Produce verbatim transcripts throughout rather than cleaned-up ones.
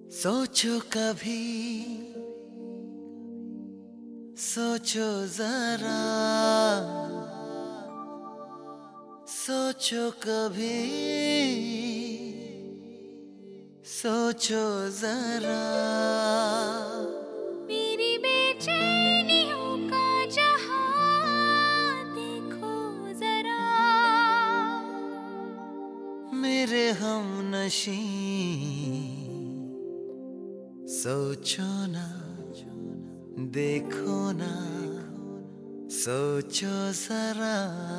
सोचो कभी, सोचो जरा, सोचो कभी, सोचो जरा। मेरी बेचैनियों का जहां देखो जरा, मेरे हमनशी सोचो ना, देखो ना, सोचो जरा।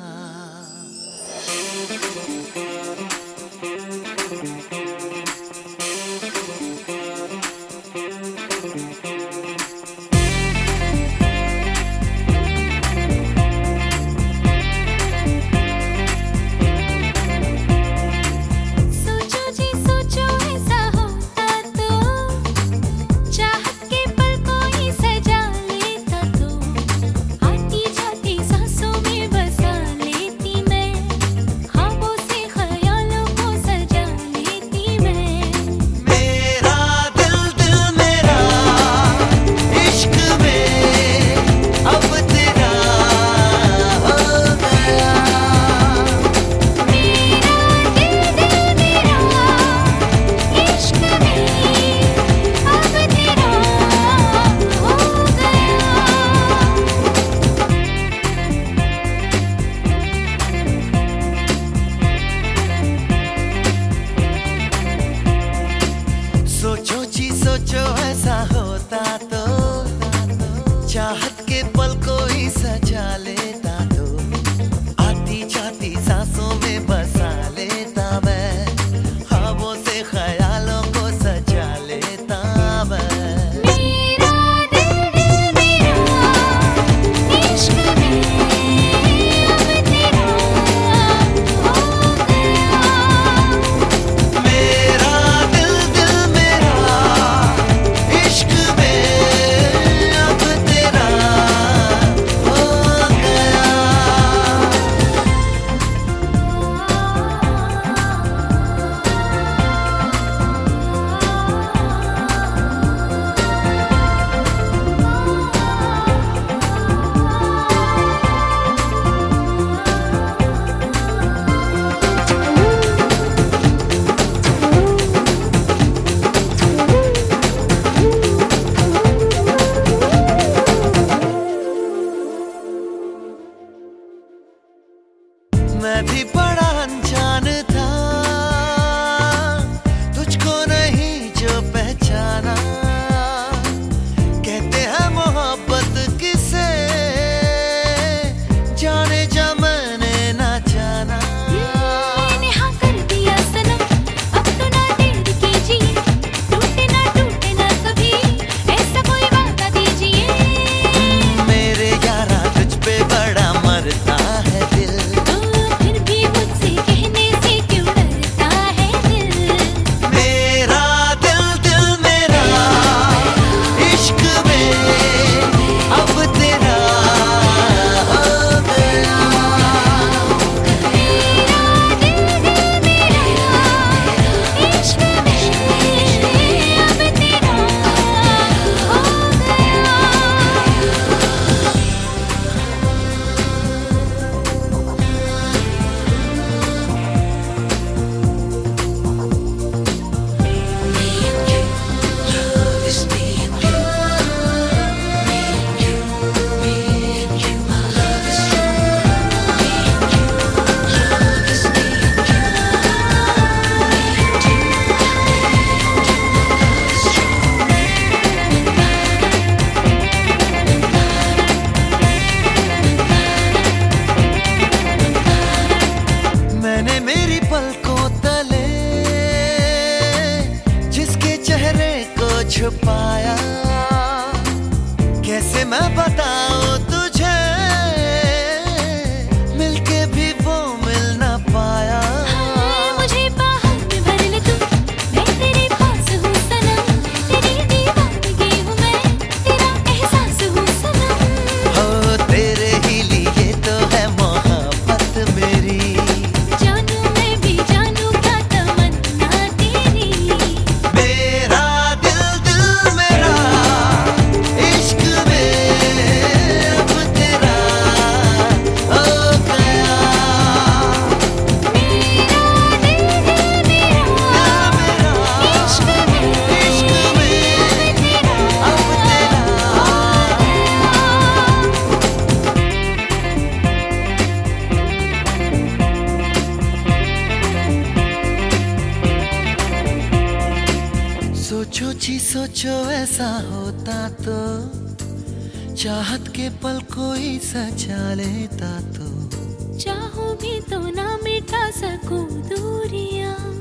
सोचो जी सोचो ऐसा होता तो चाहत के पल कोई सजा लेता तो आती जाती सांसों में बसा लेता मैं, ख्वाबों से ख्यालों को सजा लेता मैं। मेरा दिल दिल मेरा इश्क में अब तेरा हो गया। मेरा दिल दिल मेरा इश्क में अब तेरा हो गया। मैं भी बड़ा अनजान था, तुझको नहीं जो पहचाना। कहते हैं मोहब्बत किसे, जाने जा मैंने ना जाना। मैंने हाँ कर दिया सनम, अब तो ना देर कीजिए, टूटे ना टूटे ना कभी, ऐसा कोई वादा दीजिए। मेरे यारा तुझ पे बड़ा मरता है दिल, फिर भी मुझसे कहने से क्यों डरता है दिल। मेरा दिल दिल मेरा इश्क में अब तेरा हो गया। मेरा दिल दिल मेरा इश्क में अब तेरा हो गया। मैंने मेरी पलकों तले जिसके चेहरे को छुपाया, कैसे मैं बताऊं तुझे, मिलके भी वो मिल ना पाया। मुझे बाहों में भर ले तू, मैं तेरे पास हूँ सनम, तेरी दीवानगी हूँ मैं, तेरा एहसास हूँ सनम। हो तेरे ही लिए तो है मोहब्बत मेरी, जानू मैं भी जानू क्या तमन्ना तेरी। मेरा दिल सोचो जी सोचो ऐसा होता तो, चाहत के पल कोई सजा लेता तो। चाहूं भी तो ना मिटा सकूं दूरियां।